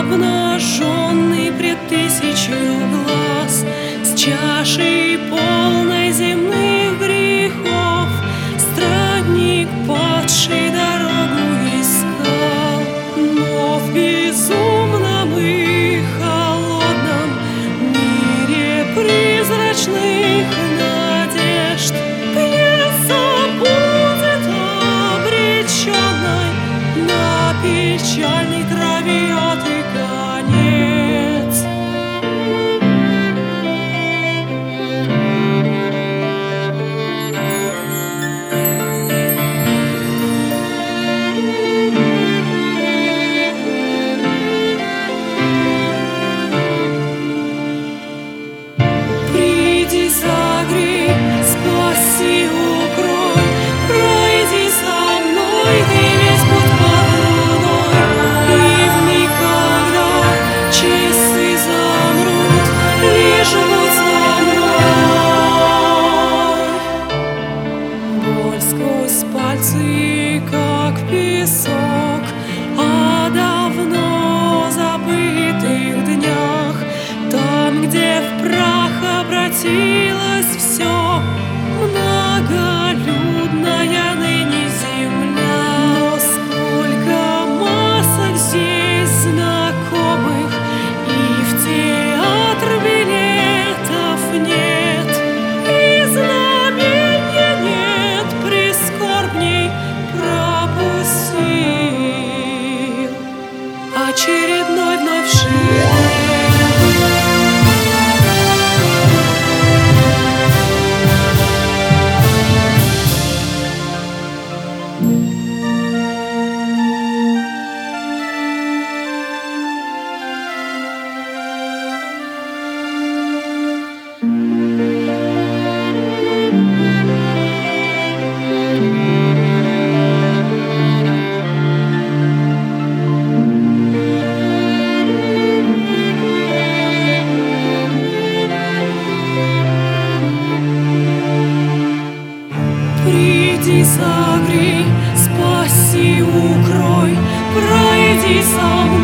обнаженный пред тысячью глаз, с чашей полной земных грехов, странник падший дорогу искал, но в безумном и холодном мире призрачных надежд пьеса будет обреченной на печальной траве и конец. Приди, согрей, спаси, укрой, пройди со мной, ты весь путь под луной, и в миг, когда часы замрут, лишь будь со мной. Боль сквозь пальцы, как песок, о давно забытых днях, там, где в прах обратилось все, многолюдная ныне земля. Но сколько масок здесь знакомых, и в театр билетов нет, и знамения нет, прискорбней пропустил очередной вновь шедевр. Приди, согрей, спаси, укрой, пройди со мной.